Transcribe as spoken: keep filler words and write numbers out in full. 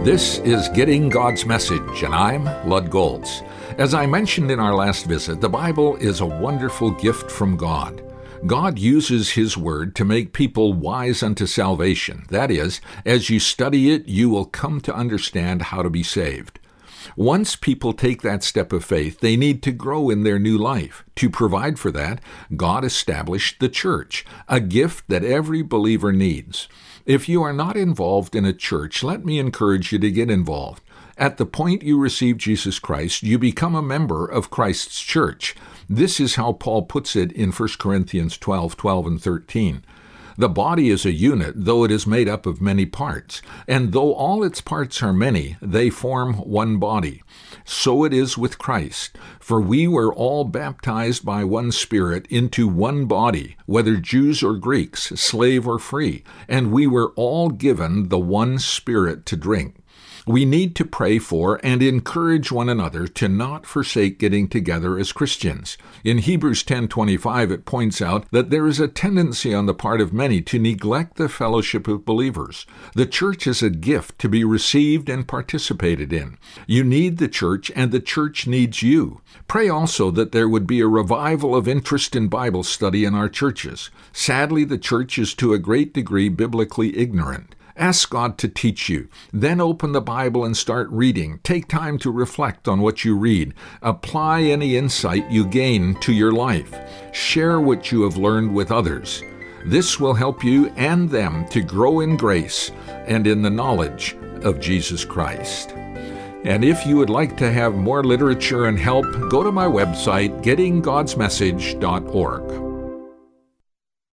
This is Getting God's Message, and I'm Lud Goltz. As I mentioned in our last visit, the Bible is a wonderful gift from God. God uses His Word to make people wise unto salvation. That is, as you study it, you will come to understand how to be saved. Once people take that step of faith, they need to grow in their new life. To provide for that, God established the church, a gift that every believer needs. If you are not involved in a church, let me encourage you to get involved. At the point you receive Jesus Christ, you become a member of Christ's church. This is how Paul puts it in First Corinthians twelve, twelve and thirteen. The body is a unit, though it is made up of many parts, and though all its parts are many, they form one body. So it is with Christ. For we were all baptized by one Spirit into one body, whether Jews or Greeks, slave or free, and we were all given the one Spirit to drink. We need to pray for and encourage one another to not forsake getting together as Christians. In Hebrews ten twenty-five, it points out that there is a tendency on the part of many to neglect the fellowship of believers. The church is a gift to be received and participated in. You need the church, and the church needs you. Pray also that there would be a revival of interest in Bible study in our churches. Sadly, the church is to a great degree biblically ignorant. Ask God to teach you. Then open the Bible and start reading. Take time to reflect on what you read. Apply any insight you gain to your life. Share what you have learned with others. This will help you and them to grow in grace and in the knowledge of Jesus Christ. And if you would like to have more literature and help, go to my website, getting gods message dot org.